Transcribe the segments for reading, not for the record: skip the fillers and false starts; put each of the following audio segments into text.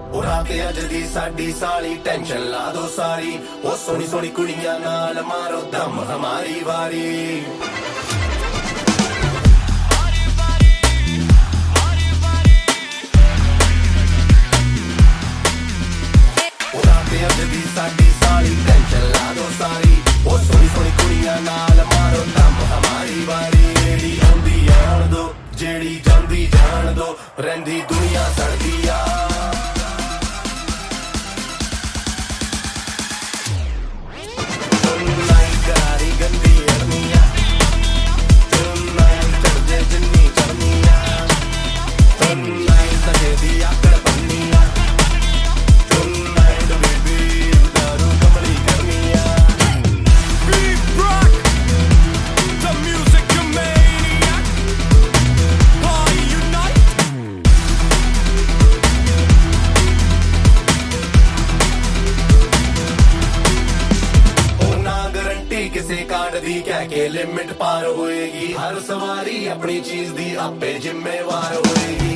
रात अज दी साडी साली टेंशन ला दो सारी ओ सोनी सोनी कुड़ियां नाल मारो दम हमारी वारी रात अज दी साडी साली टेंशन ला दो सारी ओ सोनी सोनी कुड़ियां नाल मारो दम हमारी वारी जेड़ी आंदी आण दो जेड़ी जांदी जान दो रहिंदी दुनिया सड़दी आ किसे कार्ड दी कह के लिमिट पार होएगी हर सवारी अपनी चीज दी आपे जिम्मेवार होएगी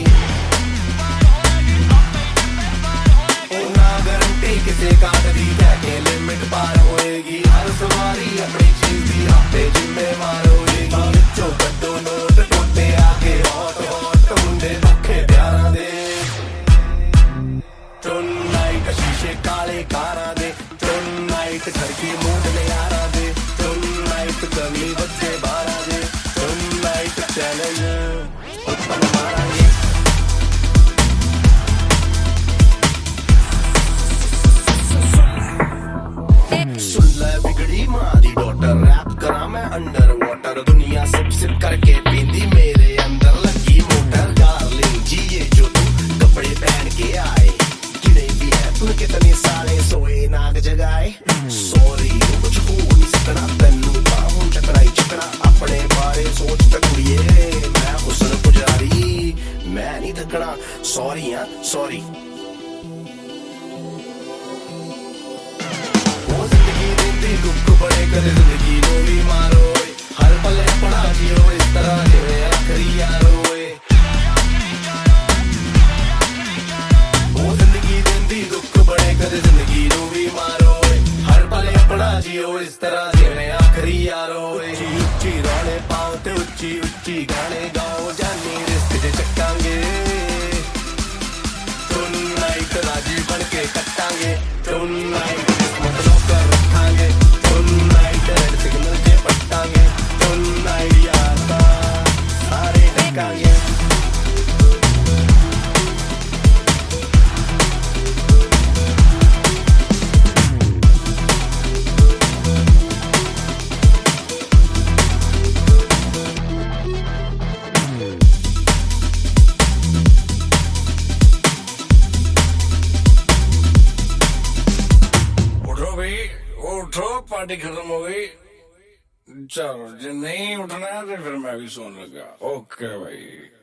ना गारंटी किसे कार्ड दी कह के लिमिट पार होएगी हर सवारी अपनी चीज दी आपे जिम्मेवार होएगी विचों कड्डो नोट टोटे आके हॉट हॉट मुंडे दुखे प्यारां दे टुनाइट शीशे काले कारां दे टुनाइट खड़की मूड नयारां दे कमी बच्चे बारा दे टुनाइट चैलेंज ओपन मारांगे सुन ले बिगड़ी मां दी डॉटर रैप करा मैं अंडर वाटर दुनिया सिप सिप करके पींदी मेरे अंदर लगी मोटर डार्लिंग जी ये जो तू कपड़े पहन के आए किने भी है तू कितने साले सोए नाग जगाए सॉरी कुछ हो नहीं सकना तन्नू चकना अपने बारे सोच तकुड़िए मैं हुस्न पुजारी मैं नहीं थकना सॉरी हाँ सॉरी वो जिंदगी देती दुख बड़े करे जिंदगी नो भी मारो हर पले पड़ा जियो इस तरह जिवे आखिरी यारो वो जिंदगी देती दुख बड़े करे जिंदगी नो भी मारो हर पले पड़ा जियो इस तरह जिवे आखिरी यारो उच्ची गाने पाओ ते उच्ची उच्ची गाने गाओ जानी रिस्क जे चक्कांगे टुनाइट राजी बन के कट्टांगे टुनाइट किस्मत नौकर रखांगे टुनाइट रेड सिग्नल जे पट्टांगे टुनाइट यार सारे ढकांगे पार्टी खत्म हो गई चलो जो नहीं उठना है तो फिर मैं भी सोने लगा ओके भाई।